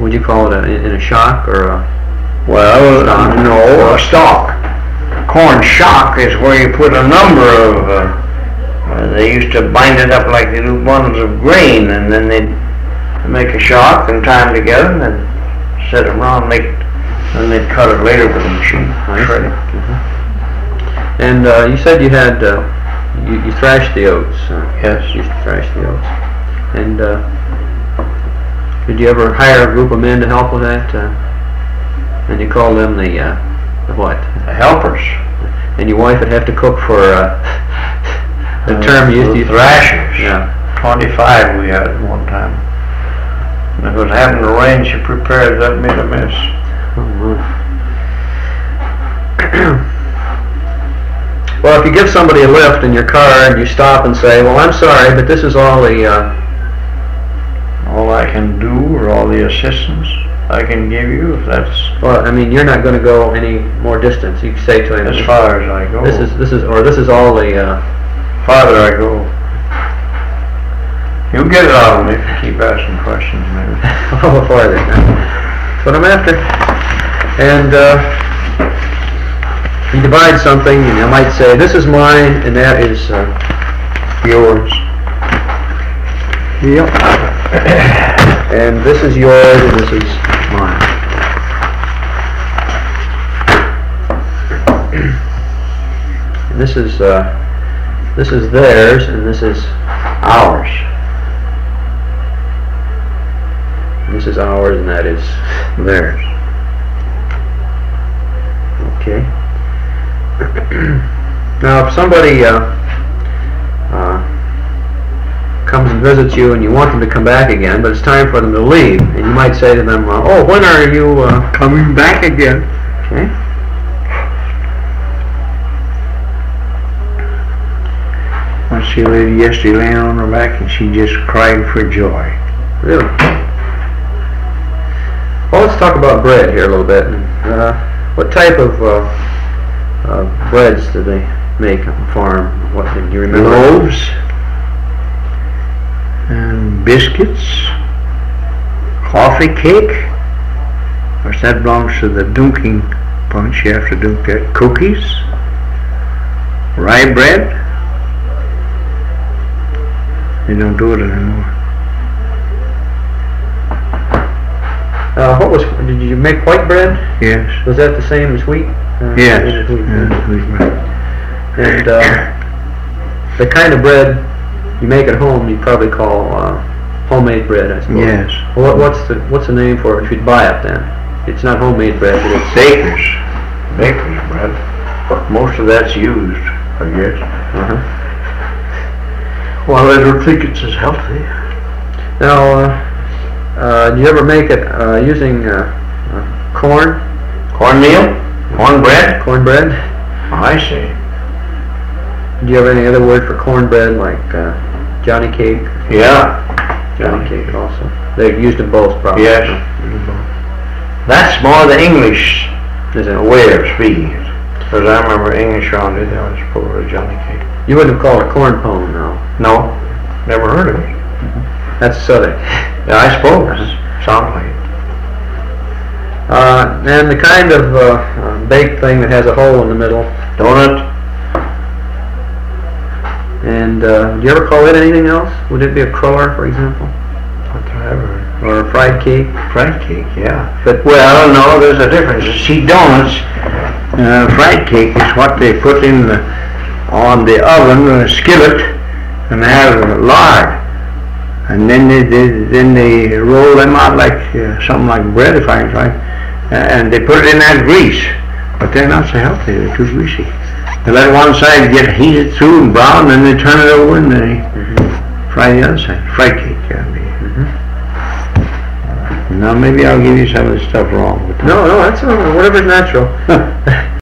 would you call it, in a shock or a... Well, Stalk? no, a stalk. Corn shock is where you put a number of, they used to bind it up like they do bundles of grain, and then they'd make a shock and tie them together and then set them around, and they'd cut it later with a machine. Shred it. And you said you had, you thrashed the oats. Yes. You used to thrash the oats. And did you ever hire a group of men to help with that? And you called them the what? The helpers. And your wife would have to cook for the term you used to use. Thrashers. Yeah. 25 we had at one time. And if it was having to rain, she prepared that made a mess. Oh, my. Well, if you give somebody a lift in your car and you stop and say, well, I'm sorry, but this is all the... all I can do, or all the assistance I can give you, if that's... Well, I mean, you're not going to go any more distance. You say to him... As far as I go. This is all the... Farther I go. You'll get it out of me if you keep asking questions, maybe. Oh, farther. That's what I'm after. And you divide something, and you might say, this is mine, and that is yours. Yep. And this is yours, and this is mine. And this is theirs, and this is Ours. This is ours, and that is Theirs. okay. Now, if somebody comes and visits you, and you want them to come back again, but it's time for them to leave, and you might say to them, "Oh, when are you Coming back again. Okay. I see a lady yesterday laying on her back, and she just cried for joy. Really? Well, let's talk about bread here a little bit. What type of breads do they make on the farm? What do you remember? Loaves and biscuits, coffee cake. Of course, that belongs to the dunking punch. You have to dunk that. Cookies, rye bread. They don't do it anymore. Did you make white bread? Yes. Was that the same as wheat? Yes. Wheat bread. Yes, wheat bread. And the kind of bread you make at home, you probably call homemade bread, I suppose. Yes. Well, what's the name for it if you'd buy it then? It's not homemade bread, but it's Baker's. Baker's bread. Most of that's used, I guess. Uh-huh. Well, I don't think it's as healthy. Now, do you ever make it using corn? Cornmeal? Cornbread? Cornbread? I see. Do you have any other word for cornbread, like Johnny cake? Yeah. Johnny cake also. They're used in both, probably. Yes. That's more the English Is it? way of speaking it. Because I remember English around it, that was probably a Johnny cake. You wouldn't have called it corn pone, no. No, never heard of it. That's southern. Yeah, I suppose. Sounds like it. And the kind of baked thing that has a hole in the middle. Donut? And do you ever call it anything else? Would it be a cruller, for example? What did I ever heard? Or a fried cake? Fried cake, yeah. But Well, no, there's a difference. See, donuts, fried cake is what they put in on the oven, a skillet, and have lard. And then they roll them out like something like bread, if I can find, and they put it in that grease. But they're not so healthy, they're too greasy. They let one side get heated through and brown, then they turn it over and they fry the other side. Fried cake, yeah. Now maybe I'll give you some of the stuff wrong. But no, that's whatever's natural.